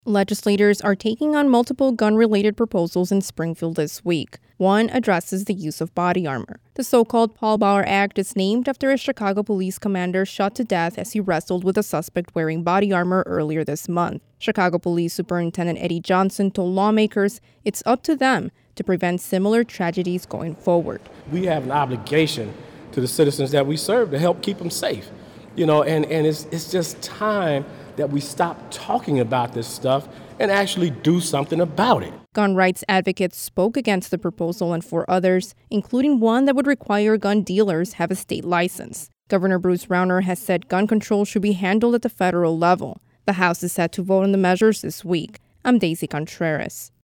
Legislators are taking on multiple gun-related proposals in Springfield this week. One addresses the use of body armor. The so-called Paul Bauer Act is named after a Chicago police commander shot to death as he wrestled with a suspect wearing body armor earlier this month. Chicago Police Superintendent Eddie Johnson told lawmakers it's up to them to prevent similar tragedies going forward. We have an obligation to the citizens that we serve to help keep them safe. And it's just time that we stop talking about this stuff and actually do something about it. Gun rights advocates spoke against the proposal and for others, including one that would require gun dealers have a state license. Governor Bruce Rauner has said gun control should be handled at the federal level. The House is set to vote on the measures this week. I'm Daisy Contreras.